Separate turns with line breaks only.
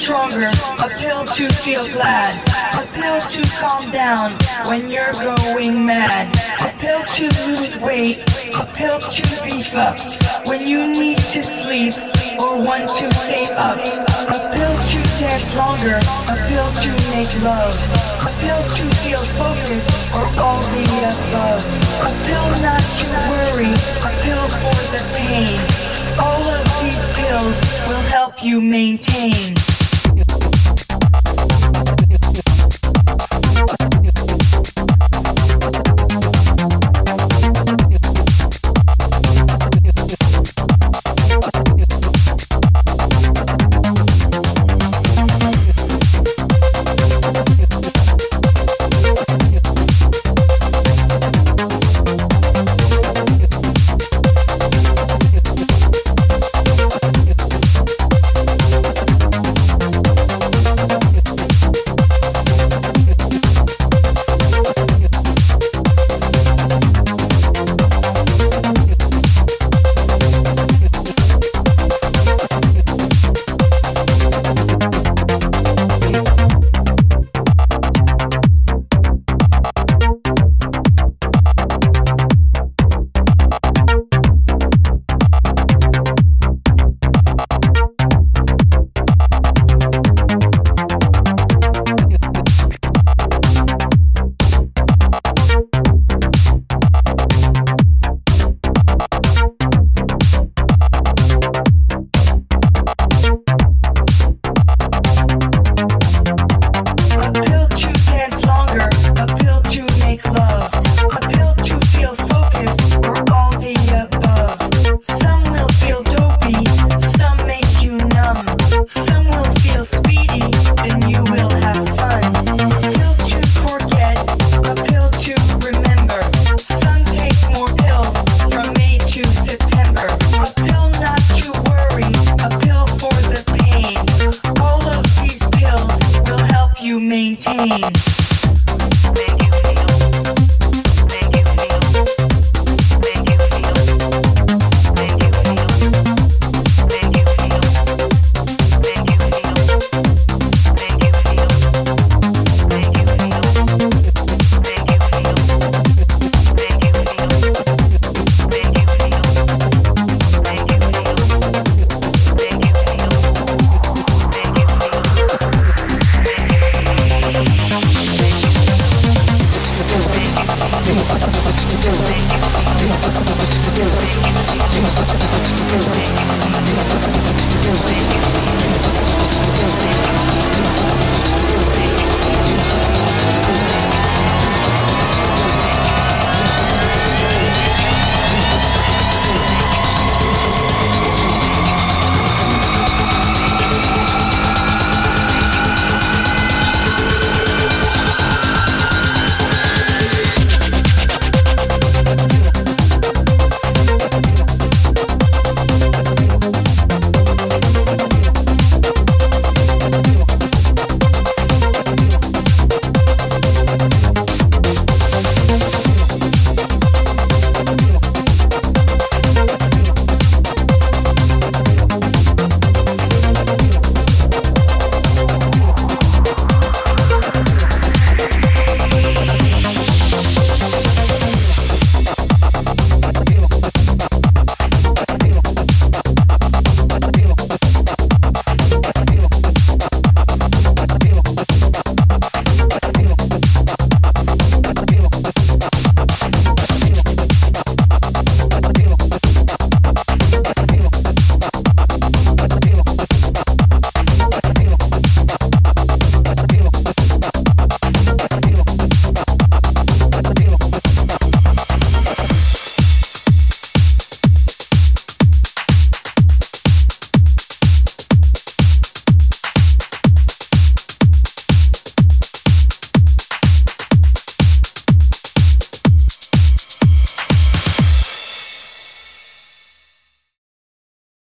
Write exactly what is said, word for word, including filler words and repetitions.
stronger, a pill to feel glad, a pill to calm down when you're going mad, a pill to lose weight, a pill to beef up when you need to sleep or want to stay up, a pill to dance longer, a pill to make love, a pill to feel focused or all the above, a pill not to worry, a pill for the pain. All of these pills will help you maintain